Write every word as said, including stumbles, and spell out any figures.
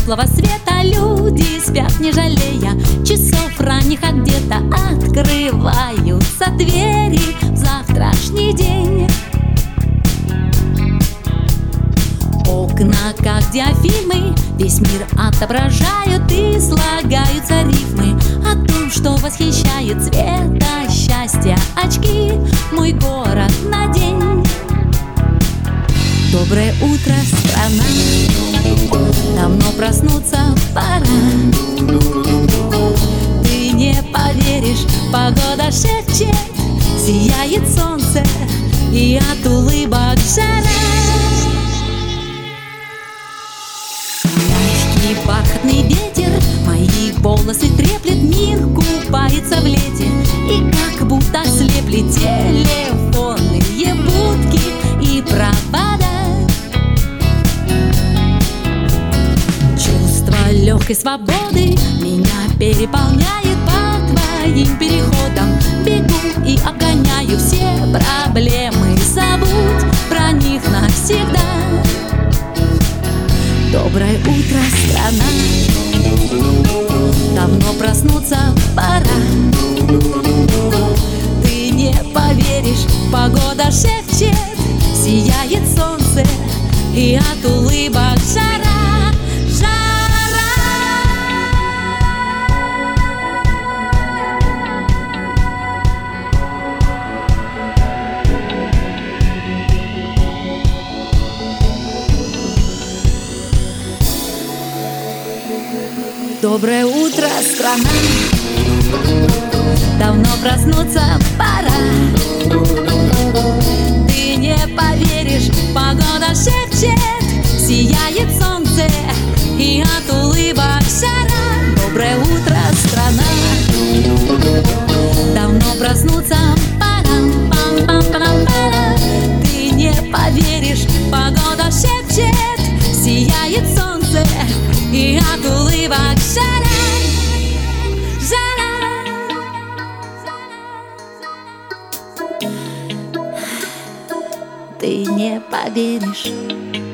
теплого света люди спят, не жалея часов ранних, а где-то открываются двери в завтрашний день. Окна, как диафильмы, весь мир отображают, и слагаются рифмы о том, что восхищает. Цвета счастья очки мой город на день. Доброе утро, страна, давно проснуться пора. Ты не поверишь, погода шепчет, сияет солнце, и от улыбок жара. Мягкий бархатный ветер мои волосы треплет, мир купается в лете, и как будто слепли телефонные будки и провода. Чувство легкой свободы меня переполняет, по твоим переходам бегу и обгоняю все проблемы, забудь про них навсегда. Доброе утро, страна, давно проснуться пора. Ты не поверишь, погода шепчет, сияет солнце, и от улыбок жара, жара. Доброе утро, страна, давно проснуться пора. Ты не поверишь, погода шепчет, сияет солнце, и от улыбок жара. Доброе утро, страна, давно проснуться пора. Пам-пам-пам-пам. Ты не поверишь, погода шепчет, сияет солнце, и от улыбок жара, жара. Ты не поверишь.